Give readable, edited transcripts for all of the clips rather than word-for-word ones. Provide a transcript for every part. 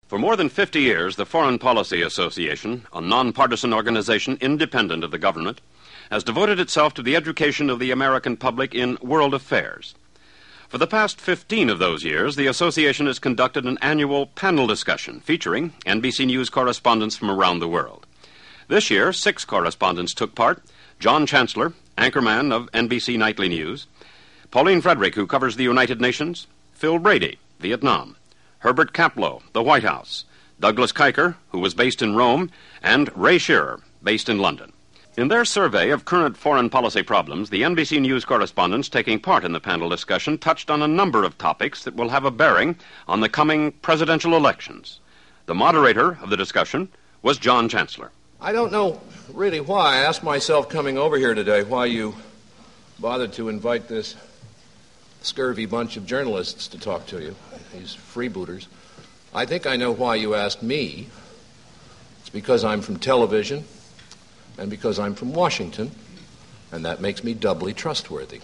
For more than 50 years, the Foreign Policy Association, a nonpartisan organization independent of the government, has devoted itself to the education of the American public in world affairs. For the past 15 of those years, the association has conducted an annual panel discussion featuring NBC News correspondents from around the world. This year, 6 correspondents took part: John Chancellor, anchorman of NBC Nightly News; Pauline Frederick, who covers the United Nations; Phil Brady, Vietnam; Herbert Kaplow, the White House; Douglas Kiker, who was based in Rome; and Ray Shearer, based in London. In their survey of current foreign policy problems, the NBC News correspondents taking part in the panel discussion touched on a number of topics that will have a bearing on the coming presidential elections. The moderator of the discussion was John Chancellor. I don't know really why. I asked myself coming over here today why you bothered to invite this scurvy bunch of journalists to talk to you, these freebooters. I think I know why you asked me. It's because I'm from television and because I'm from Washington, and that makes me doubly trustworthy.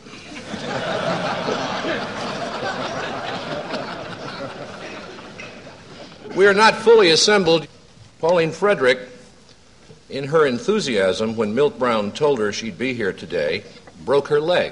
We are not fully assembled. Pauline Frederick, in her enthusiasm when Milt Brown told her she'd be here today, broke her leg.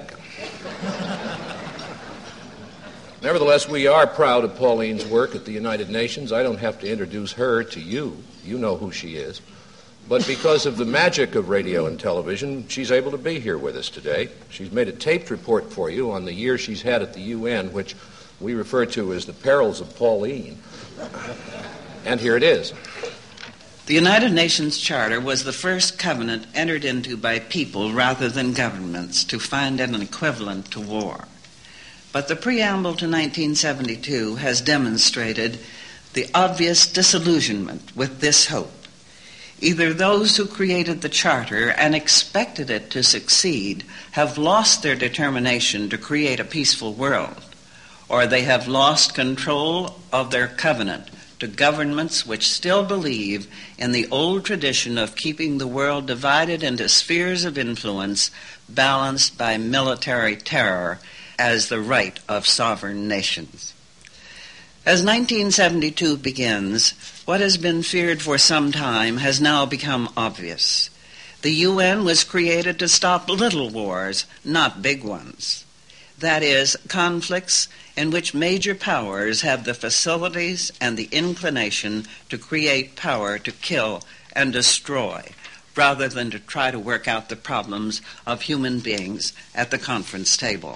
Nevertheless, we are proud of Pauline's work at the United Nations. I don't have to introduce her to you. You know who she is. But because of the magic of radio and television, she's able to be here with us today. She's made a taped report for you on the year she's had at the UN, which we refer to as the perils of Pauline. And here it is. The United Nations Charter was the first covenant entered into by people rather than governments to find an equivalent to war. But the preamble to 1972 has demonstrated the obvious disillusionment with this hope. Either those who created the Charter and expected it to succeed have lost their determination to create a peaceful world, or they have lost control of their covenant to governments which still believe in the old tradition of keeping the world divided into spheres of influence balanced by military terror as the right of sovereign nations. As 1972 begins, what has been feared for some time has now become obvious. The UN was created to stop little wars, not big ones. That is, conflicts in which major powers have the facilities and the inclination to create power to kill and destroy, rather than to try to work out the problems of human beings at the conference table.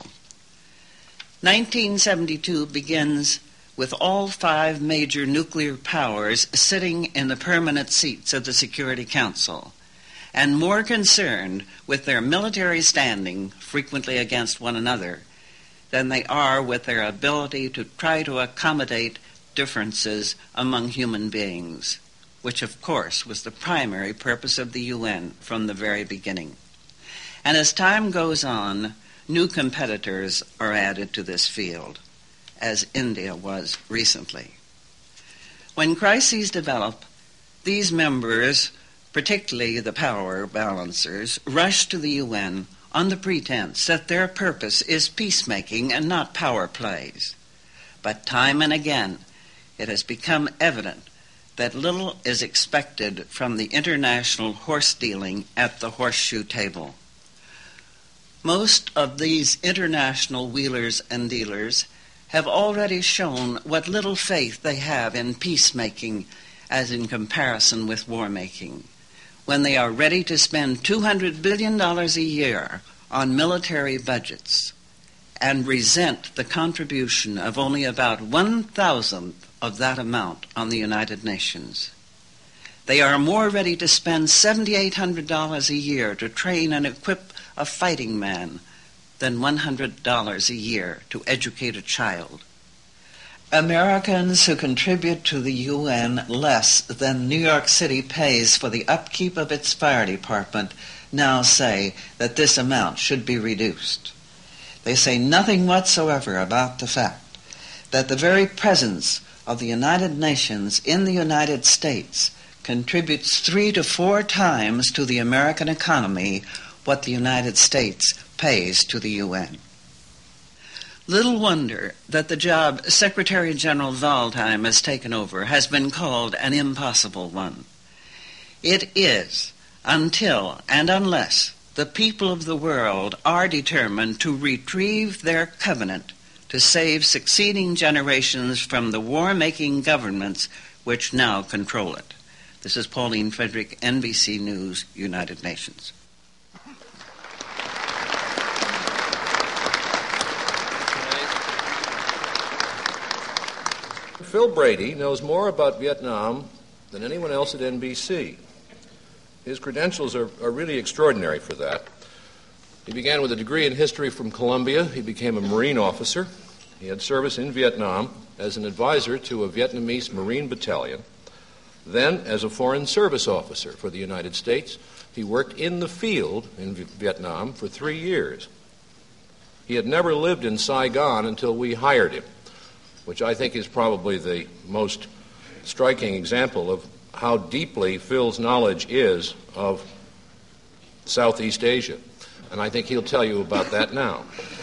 1972 begins with all 5 major nuclear powers sitting in the permanent seats of the Security Council, and more concerned with their military standing, frequently against one another, than they are with their ability to try to accommodate differences among human beings, which of course was the primary purpose of the UN from the very beginning. And as time goes on, new competitors are added to this field, as India was recently. When crises develop, these members, particularly the power balancers, rush to the UN on the pretense that their purpose is peacemaking and not power plays. But time and again, it has become evident that little is expected from the international horse dealing at the horseshoe table. Most of these international wheelers and dealers have already shown what little faith they have in peacemaking as in comparison with war-making, when they are ready to spend $200 billion a year on military budgets and resent the contribution of only about 1,000th of that amount on the United Nations. They are more ready to spend $7,800 a year to train and equip a fighting man than $100 a year to educate a child. Americans who contribute to the UN less than New York City pays for the upkeep of its fire department now say that this amount should be reduced. They say nothing whatsoever about the fact that the very presence of the United Nations in the United States contributes 3 to 4 times to the American economy what the United States pays to the UN. Little wonder that the job Secretary General Waldheim has taken over has been called an impossible one. It is, until and unless the people of the world are determined to retrieve their covenant to save succeeding generations from the war-making governments which now control it. This is Pauline Frederick, NBC News, United Nations. Phil Brady knows more about Vietnam than anyone else at NBC. His credentials are really extraordinary for that. He began with a degree in history from Columbia. He became a Marine officer. He had service in Vietnam as an advisor to a Vietnamese Marine battalion. Then, as a Foreign Service officer for the United States, he worked in the field in Vietnam for 3 years. He had never lived in Saigon until we hired him, which I think is probably the most striking example of how deeply Phil's knowledge is of Southeast Asia. And I think he'll tell you about that now.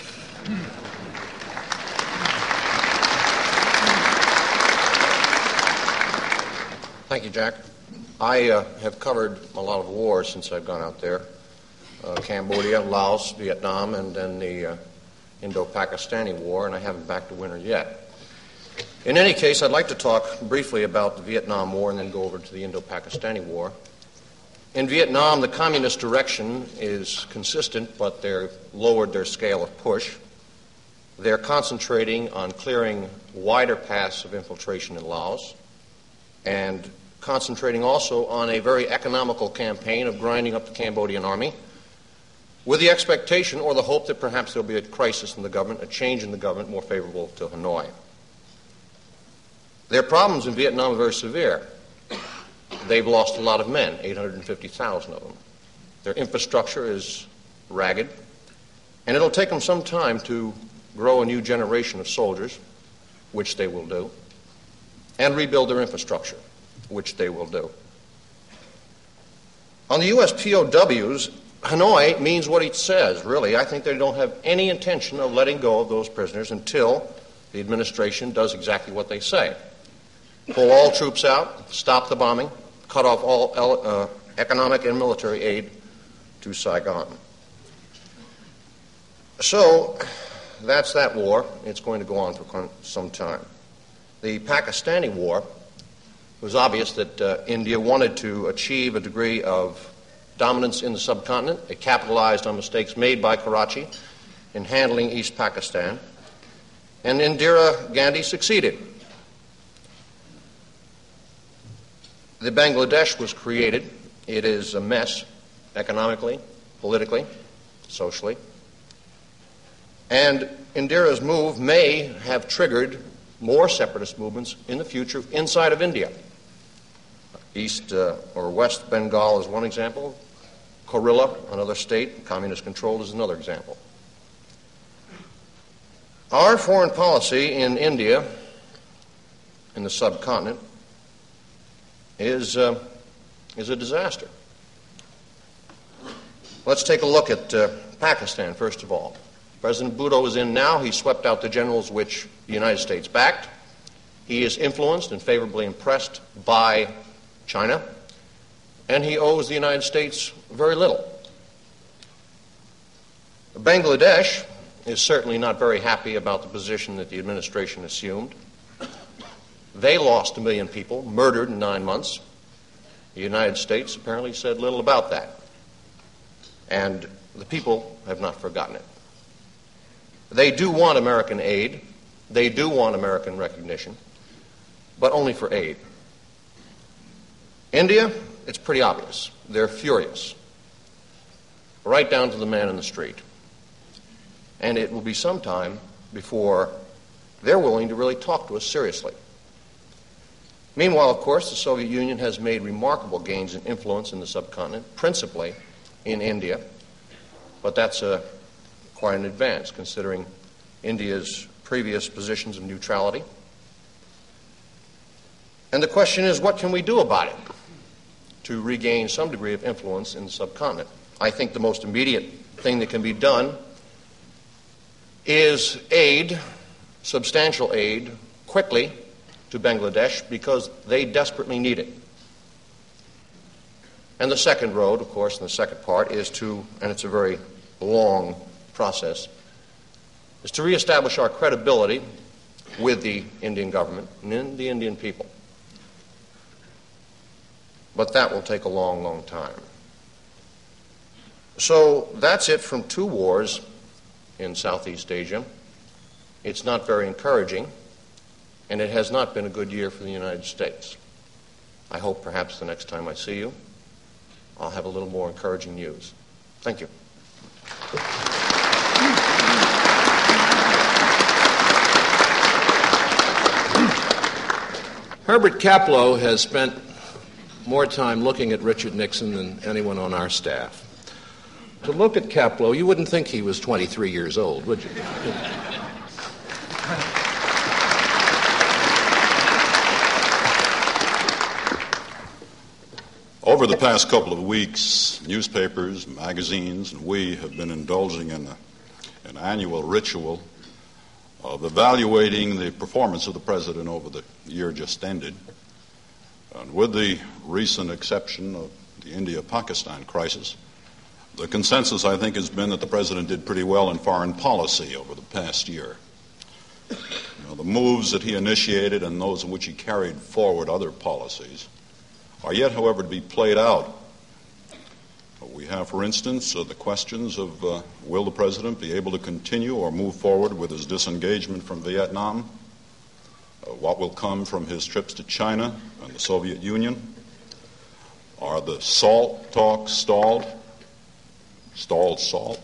Thank you, Jack. I have covered a lot of wars since I've gone out there. Cambodia, Laos, Vietnam, and then the Indo-Pakistani War, and I haven't backed a winner yet. In any case, I'd like to talk briefly about the Vietnam War and then go over to the Indo-Pakistani War. In Vietnam, the communist direction is consistent, but they've lowered their scale of push. They're concentrating on clearing wider paths of infiltration in Laos and concentrating also on a very economical campaign of grinding up the Cambodian army with the expectation or the hope that perhaps there'll be a crisis in the government, a change in the government more favorable to Hanoi. Their problems in Vietnam are very severe. They've lost a lot of men, 850,000 of them. Their infrastructure is ragged, and it'll take them some time to grow a new generation of soldiers, which they will do, and rebuild their infrastructure, which they will do. On the U.S. POWs, Hanoi means what it says, really. I think they don't have any intention of letting go of those prisoners until the administration does exactly what they say. Pull all troops out, stop the bombing, cut off all economic and military aid to Saigon. So that's that war. It's going to go on for some time. The Pakistani War, it was obvious that India wanted to achieve a degree of dominance in the subcontinent. It capitalized on mistakes made by Karachi in handling East Pakistan, and Indira Gandhi succeeded. The Bangladesh was created. It is a mess economically, politically, socially. And Indira's move may have triggered more separatist movements in the future inside of India. East or West Bengal is one example. Kerala, another state, communist-controlled, is another example. Our foreign policy in India, in the subcontinent, is a disaster. Let's take a look at Pakistan, first of all. President Bhutto is in now. He swept out the generals which the United States backed. He is influenced and favorably impressed by China, and he owes the United States very little. Bangladesh is certainly not very happy about the position that the administration assumed. They lost 1 million people, murdered in 9 months. The United States apparently said little about that. And the people have not forgotten it. They do want American aid. They do want American recognition, but only for aid. India, it's pretty obvious. They're furious, right down to the man in the street. And it will be some time before they're willing to really talk to us seriously. Meanwhile, of course, the Soviet Union has made remarkable gains in influence in the subcontinent, principally in India, but that's quite an advance considering India's previous positions of neutrality. And the question is, what can we do about it to regain some degree of influence in the subcontinent? I think the most immediate thing that can be done is aid, substantial aid, quickly to Bangladesh because they desperately need it. And the second road, of course, and the second part is to, and it's a very long process, is to reestablish our credibility with the Indian government and the Indian people. But that will take a long, long time. So that's it from 2 wars in Southeast Asia. It's not very encouraging, and it has not been a good year for the United States. I hope perhaps the next time I see you, I'll have a little more encouraging news. Thank you. Herbert Kaplow has spent more time looking at Richard Nixon than anyone on our staff. To look at Kaplow, you wouldn't think he was 23 years old, would you? Over the past couple of weeks, newspapers, magazines, and we have been indulging in an annual ritual of evaluating the performance of the president over the year just ended. And with the recent exception of the India-Pakistan crisis, the consensus, I think, has been that the president did pretty well in foreign policy over the past year. The moves that he initiated and those in which he carried forward other policies are yet, however, to be played out. We have, for instance, the questions of will the president be able to continue or move forward with his disengagement from Vietnam? What will come from his trips to China and the Soviet Union? Are the SALT talks stalled? Stalled SALT?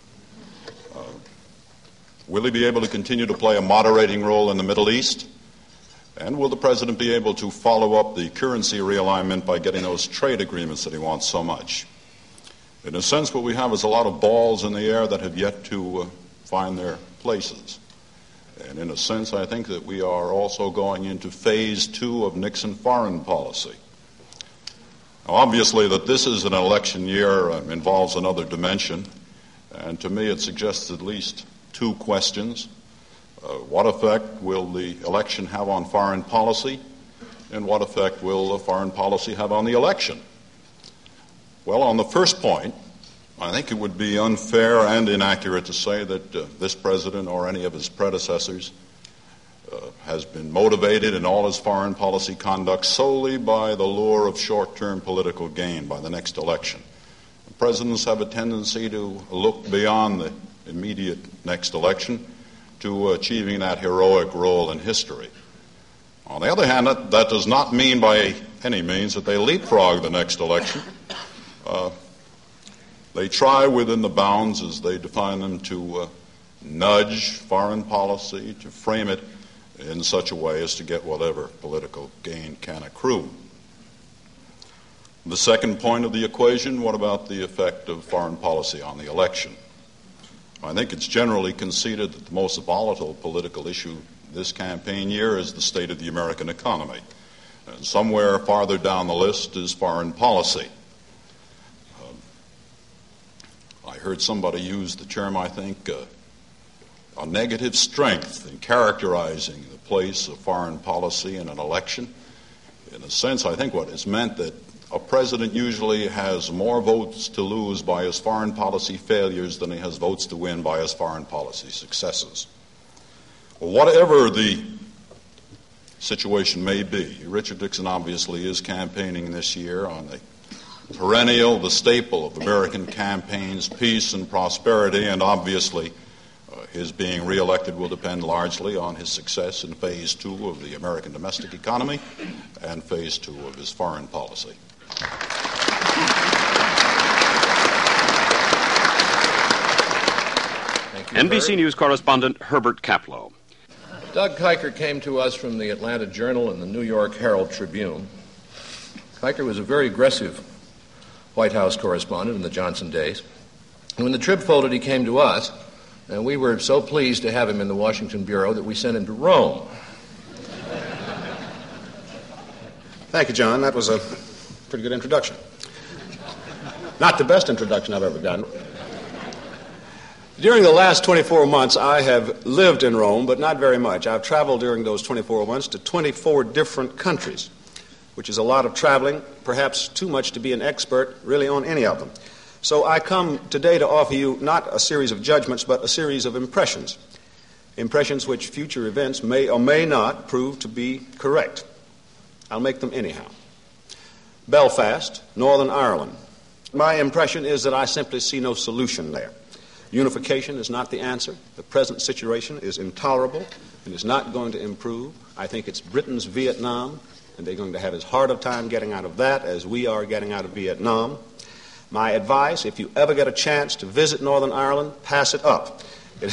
Will he be able to continue to play a moderating role in the Middle East? And will the president be able to follow up the currency realignment by getting those trade agreements that he wants so much? In a sense, what we have is a lot of balls in the air that have yet to find their places. And in a sense, I think that we are also going into phase 2 of Nixon foreign policy. Now, obviously, that this is an election year involves another dimension. And to me, it suggests at least 2 questions. What effect will the election have on foreign policy? And what effect will foreign policy have on the election? Well, on the first point, I think it would be unfair and inaccurate to say that this president or any of his predecessors has been motivated in all his foreign policy conduct solely by the lure of short-term political gain by the next election. Presidents have a tendency to look beyond the immediate next election to achieving that heroic role in history. On the other hand, that does not mean by any means that they leapfrog the next election. They try within the bounds, as they define them, to nudge foreign policy, to frame it in such a way as to get whatever political gain can accrue. The second point of the equation, what about the effect of foreign policy on the election? I think it's generally conceded that the most volatile political issue this campaign year is the state of the American economy. And somewhere farther down the list is foreign policy. I heard somebody use the term, I think, a negative strength in characterizing the place of foreign policy in an election. In a sense, I think what is meant that a president usually has more votes to lose by his foreign policy failures than he has votes to win by his foreign policy successes. Well, whatever the situation may be, Richard Nixon obviously is campaigning this year on the perennial, the staple of American campaigns, peace and prosperity, and obviously his being reelected will depend largely on his success in phase 2 of the American domestic economy and phase 2 of his foreign policy. NBC News correspondent Herbert Kaplow. Doug Kiker came to us from the Atlanta Journal and the New York Herald Tribune. Kiker was a very aggressive White House correspondent in the Johnson days. And when the Trib folded, he came to us, and we were so pleased to have him in the Washington Bureau that we sent him to Rome. Thank you, John. That was a pretty good introduction. Not the best introduction I've ever done. During the last 24 months, I have lived in Rome, but not very much. I've traveled during those 24 months to 24 different countries, which is a lot of traveling, perhaps too much to be an expert really on any of them. So I come today to offer you not a series of judgments, but a series of impressions. Impressions which future events may or may not prove to be correct. I'll make them anyhow. Belfast, Northern Ireland. My impression is that I simply see no solution there. Unification is not the answer. The present situation is intolerable and is not going to improve. I think it's Britain's Vietnam, and they're going to have as hard a time getting out of that as we are getting out of Vietnam. My advice, if you ever get a chance to visit Northern Ireland, pass it up.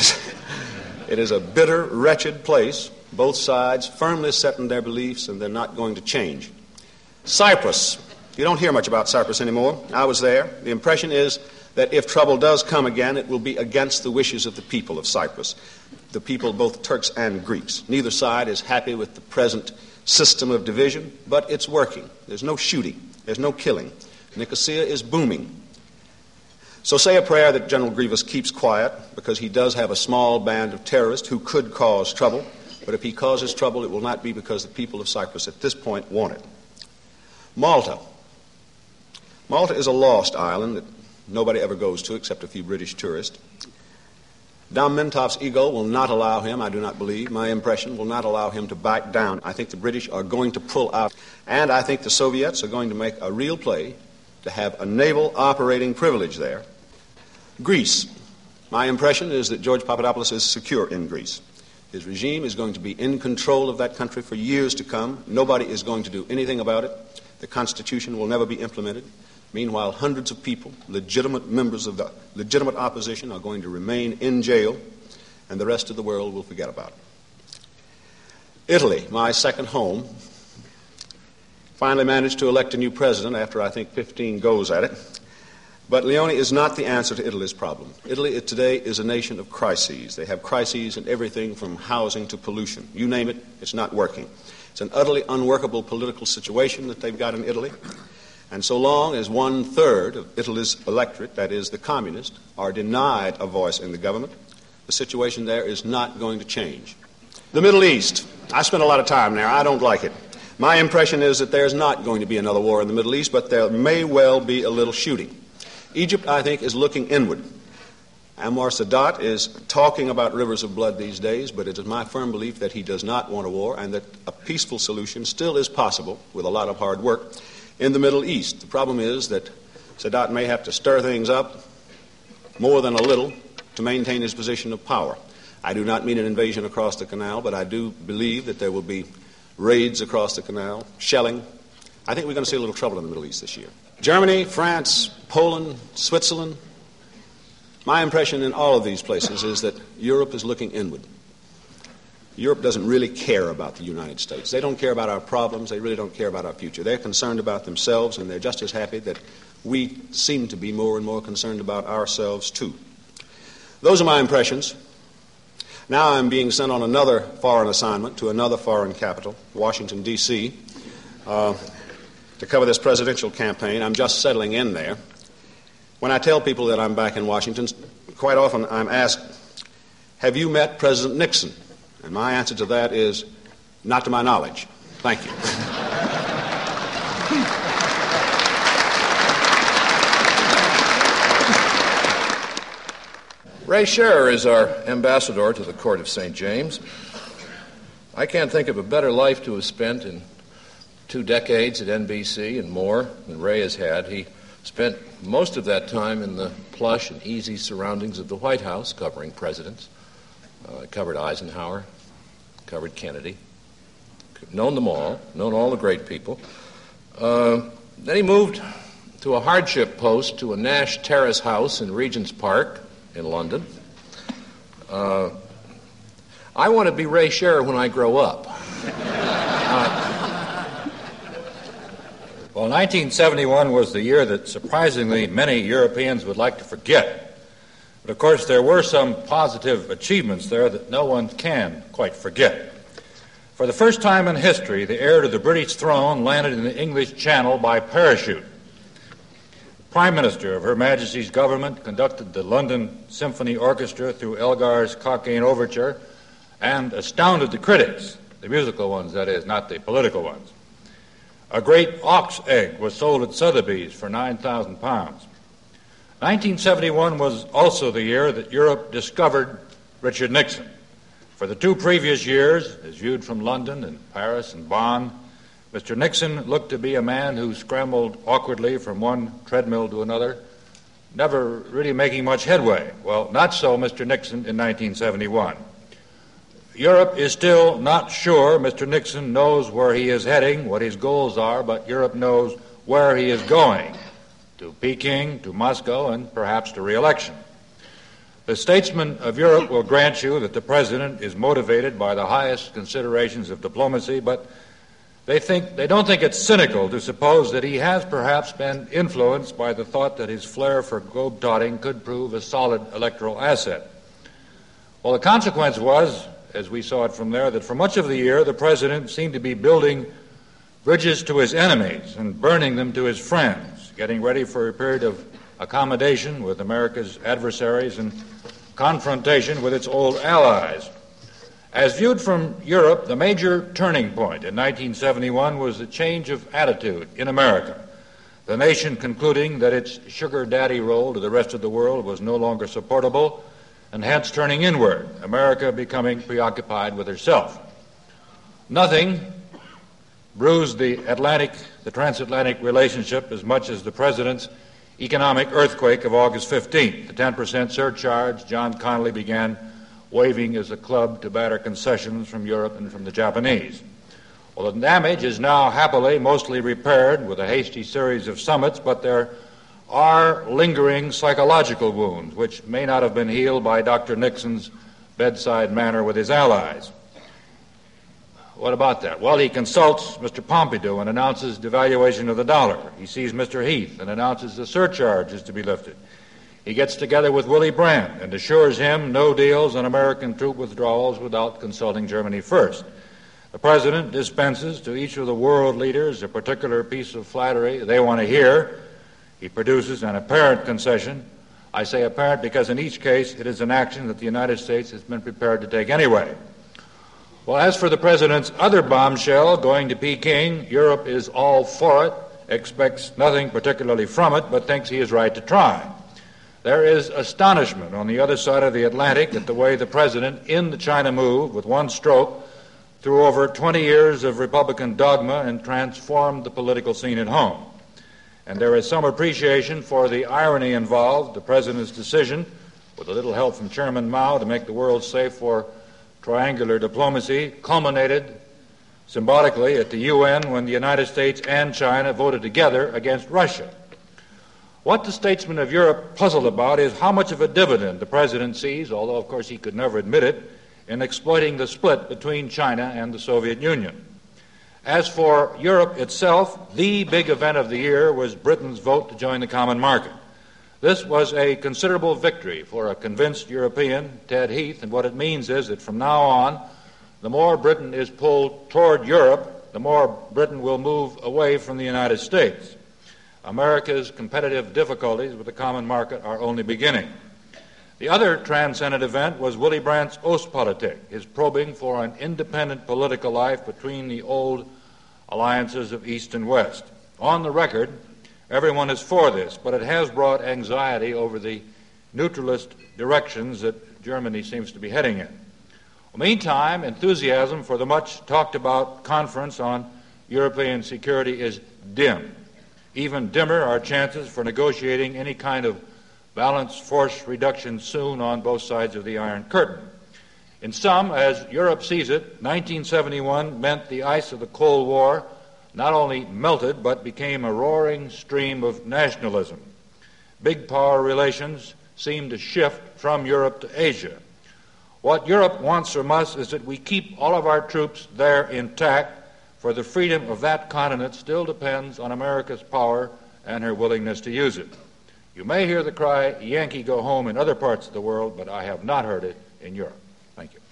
It is a bitter, wretched place, both sides firmly set in their beliefs, and they're not going to change. Cyprus. You don't hear much about Cyprus anymore. I was there. The impression is that if trouble does come again, it will be against the wishes of the people of Cyprus, the people, both Turks and Greeks. Neither side is happy with the present system of division, but it's working. There's no shooting. There's no killing. Nicosia is booming. So say a prayer that General Grievous keeps quiet, because he does have a small band of terrorists who could cause trouble, but if he causes trouble, it will not be because the people of Cyprus at this point want it. Malta. Malta is a lost island that nobody ever goes to except a few British tourists. Dom Mintoff's ego will not allow him, I do not believe, my impression, will not allow him to back down. I think the British are going to pull out, and I think the Soviets are going to make a real play to have a naval operating privilege there. Greece. My impression is that George Papadopoulos is secure in Greece. His regime is going to be in control of that country for years to come. Nobody is going to do anything about it. The Constitution will never be implemented. Meanwhile, hundreds of people, legitimate members of the legitimate opposition, are going to remain in jail, and the rest of the world will forget about it. Italy, my second home, finally managed to elect a new president after, I think, 15 goes at it. But Leone is not the answer to Italy's problem. Italy today is a nation of crises. They have crises in everything from housing to pollution. You name it, it's not working. It's an utterly unworkable political situation that they've got in Italy. And so long as 1/3 of Italy's electorate, that is the communists, are denied a voice in the government, the situation there is not going to change. The Middle East. I spent a lot of time there. I don't like it. My impression is that there's not going to be another war in the Middle East, but there may well be a little shooting. Egypt, I think, is looking inward. Anwar Sadat is talking about rivers of blood these days, but it is my firm belief that he does not want a war and that a peaceful solution still is possible with a lot of hard work in the Middle East. The problem is that Sadat may have to stir things up more than a little to maintain his position of power. I do not mean an invasion across the canal, but I do believe that there will be raids across the canal, shelling. I think we're going to see a little trouble in the Middle East this year. Germany, France, Poland, Switzerland. My impression in all of these places is that Europe is looking inward. Europe doesn't really care about the United States. They don't care about our problems. They really don't care about our future. They're concerned about themselves, and they're just as happy that we seem to be more and more concerned about ourselves, too. Those are my impressions. Now I'm being sent on another foreign assignment to another foreign capital, Washington, D.C., to cover this presidential campaign. I'm just settling in there. When I tell people that I'm back in Washington, quite often I'm asked, have you met President Nixon? And my answer to that is, not to my knowledge. Thank you. Ray Scherer is our ambassador to the Court of St. James. I can't think of a better life to have spent in 2 decades at NBC and more than Ray has had. He spent most of that time in the plush and easy surroundings of the White House, covering presidents. Covered Eisenhower, covered Kennedy, known them all, known all the great people. Then he moved to a hardship post to a Nash Terrace house in Regent's Park in London. I want to be Ray Scherer when I grow up. Well, 1971 was the year that surprisingly many Europeans would like to forget. But, of course, there were some positive achievements there that no one can quite forget. For the first time in history, the heir to the British throne landed in the English Channel by parachute. Prime Minister of Her Majesty's government conducted the London Symphony Orchestra through Elgar's Cockaigne Overture and astounded the critics, the musical ones, that is, not the political ones. A great ox egg was sold at Sotheby's for £9,000. 1971 was also the year that Europe discovered Richard Nixon. For the 2 previous years, as viewed from London and Paris and Bonn, Mr. Nixon looked to be a man who scrambled awkwardly from one treadmill to another, never really making much headway. Well, not so Mr. Nixon in 1971. Europe is still not sure Mr. Nixon knows where he is heading, what his goals are, but Europe knows where he is going, to Peking, to Moscow, and perhaps to re-election. The statesmen of Europe will grant you that the President is motivated by the highest considerations of diplomacy, but they don't think it's cynical to suppose that he has perhaps been influenced by the thought that his flair for globe-trotting could prove a solid electoral asset. Well, the consequence was, as we saw it from there, that for much of the year the President seemed to be building bridges to his enemies and burning them to his friends, getting ready for a period of accommodation with America's adversaries and confrontation with its old allies. As viewed from Europe, the major turning point in 1971 was a change of attitude in America, the nation concluding that its sugar daddy role to the rest of the world was no longer supportable, and hence turning inward, America becoming preoccupied with herself. Nothing bruised the transatlantic relationship as much as the President's economic earthquake of August 15th. The 10% surcharge John Connally began waving as a club to batter concessions from Europe and from the Japanese. Well, the damage is now happily mostly repaired with a hasty series of summits, but there are lingering psychological wounds which may not have been healed by Dr. Nixon's bedside manner with his allies. What about that? Well, he consults Mr. Pompidou and announces devaluation of the dollar. He sees Mr. Heath and announces the surcharge is to be lifted. He gets together with Willy Brandt and assures him no deals on American troop withdrawals without consulting Germany first. The President dispenses to each of the world leaders a particular piece of flattery they want to hear. He produces an apparent concession. I say apparent because in each case it is an action that the United States has been prepared to take anyway. Well, as for the President's other bombshell, going to Peking, Europe is all for it, expects nothing particularly from it, but thinks he is right to try. There is astonishment on the other side of the Atlantic at the way the President, in the China move, with one stroke, threw over 20 years of Republican dogma and transformed the political scene at home. And there is some appreciation for the irony involved. The President's decision, with a little help from Chairman Mao, to make the world safe for triangular diplomacy, culminated symbolically at the UN when the United States and China voted together against Russia. What the statesmen of Europe puzzled about is how much of a dividend the President sees, although of course he could never admit it, in exploiting the split between China and the Soviet Union. As for Europe itself, the big event of the year was Britain's vote to join the common market. This was a considerable victory for a convinced European, Ted Heath, and what it means is that from now on, the more Britain is pulled toward Europe, the more Britain will move away from the United States. America's competitive difficulties with the common market are only beginning. The other transcendent event was Willy Brandt's Ostpolitik, his probing for an independent political life between the old alliances of East and West. On the record, everyone is for this, but it has brought anxiety over the neutralist directions that Germany seems to be heading in. Meantime, enthusiasm for the much-talked-about conference on European security is dim. Even dimmer are chances for negotiating any kind of balanced force reduction soon on both sides of the Iron Curtain. In sum, as Europe sees it, 1971 meant the ice of the Cold War not only melted but became a roaring stream of nationalism. Big power relations seemed to shift from Europe to Asia. What Europe wants from us is that we keep all of our troops there intact, for the freedom of that continent still depends on America's power and her willingness to use it. You may hear the cry, "Yankee, go home," in other parts of the world, but I have not heard it in Europe. Thank you.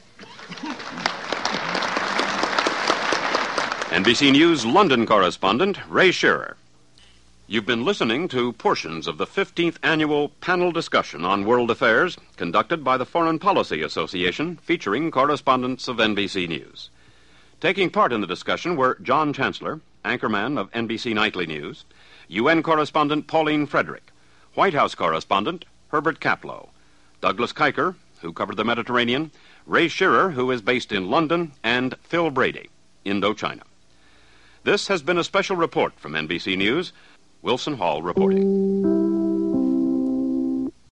NBC News London correspondent Ray Shearer. You've been listening to portions of the 15th Annual Panel Discussion on World Affairs conducted by the Foreign Policy Association, featuring correspondents of NBC News. Taking part in the discussion were John Chancellor, anchorman of NBC Nightly News, UN correspondent Pauline Frederick, White House correspondent Herbert Kaplow, Douglas Kiker, who covered the Mediterranean, Ray Shearer, who is based in London, and Phil Brady, Indochina. This has been a special report from NBC News. Wilson Hall reporting.